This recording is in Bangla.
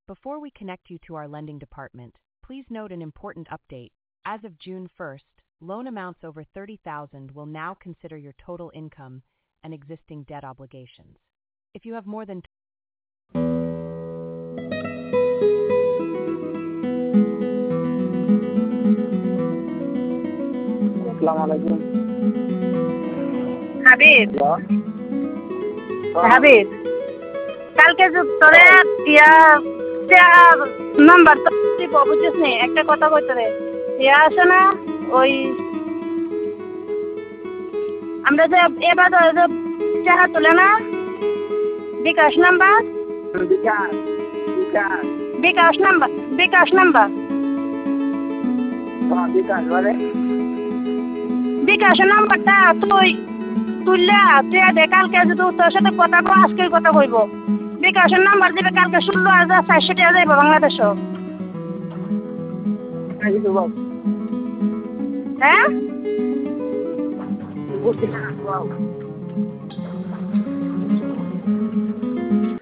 Before we connect you to our lending department, please note an important update. As of June 1st, loan amounts over $30,000 will now consider your total income and existing debt obligations. If you have more than Assalamualaikum. Habib Halo. Habib কালকে যে তোরে নাম্বার তো দিব বুঝছিস নি একটা কথা কইতে রে আছে না ওই আমরা যে এবার টাকা তুলে না bKash number Bikas. BKash number Bikas bale. বিকাশের নাম্বারটা তুই দে কালকে যদি তোর সাথে কথা কো আজকের কথা কইব বিকাশের নাম্বার দিবে কালকে 16,400 টাকা যাইব বাংলাদেশও Lagi tu bang. হ্যাঁ Bukan bang.